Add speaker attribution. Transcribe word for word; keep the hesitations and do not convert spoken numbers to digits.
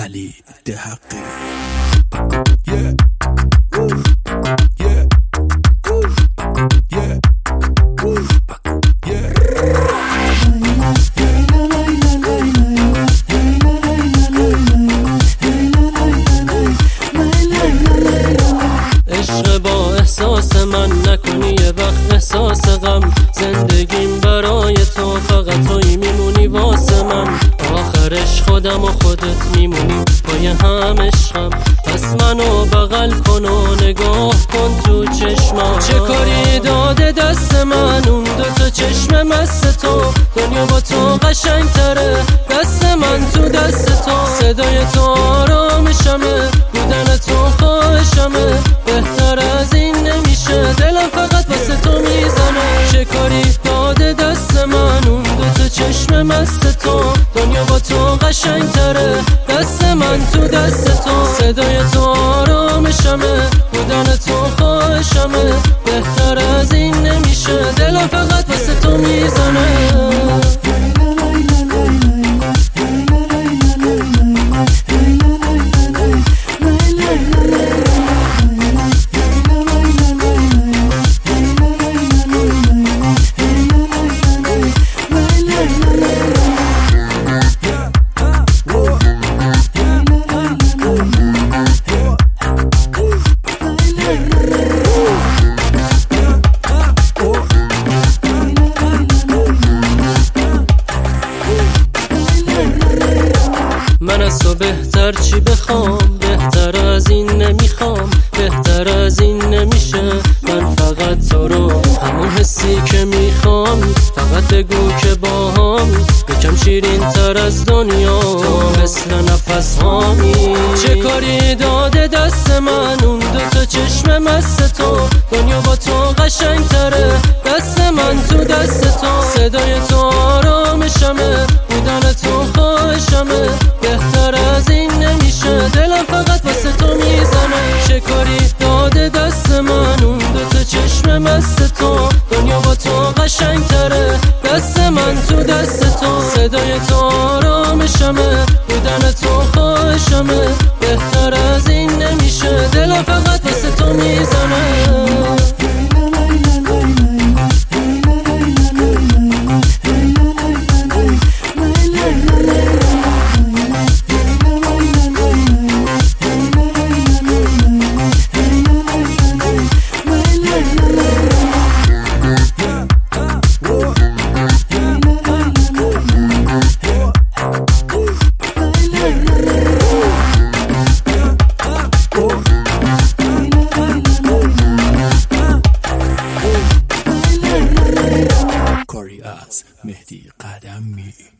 Speaker 1: علی دهقی.
Speaker 2: عشق با احساس من نکنی یه وقت احساس غم، زندگیم برای تو فقط توی میمونی واسه من، آخرش خودم و خودت میمونی پای هم عشقم. پس منو بغل کن و نگاه کن تو چشمم، چه کاری داده دست من اون دوتا چشم مست تو، دنیا با تو قشنگ تره دست من تو دست تو، صدای تو آرامشمه بودن تو خواهشمه، بهتر از این نمیشه دلم فقط واسه تو میزنه، چه کاری داده دست من اون دوتا چشم مست تو، دنیا با تو قشنگ تره دست من تو دست تو، صدای تو آرامشمه بودن تو خواهشمه، بهتر از این نمیشه دلم فقط واسه تو میزنه. من از تو بهتر چی بخوام، بهتر از این نمیخوام، بهتر از این نمیشه، من فقط تو رو همون حسی که میخوام، فقط بگو که با هم یکم شیرین تر از دنیا، تو مثل نفس هامی، چه کاری داده دست من اون دوتا چشم مست تو، دنیا با تو قشنگ تره دست من تو دست تو، صدای تو آرامشمه بودن تو خواهشمه، بهتر از این نمیشه دلم فقط واسه تو میزنه، چه کاری داده دست من اون دوتا چشم مست تو، دنیا با تو قشنگ تره دست من تو دست تو، صدای تو آرامشمه بودن تو خواهشمه، بهتر از این نمیشه دلم فقط واسه تو میزنه.
Speaker 1: کاری از مهدی قدمی.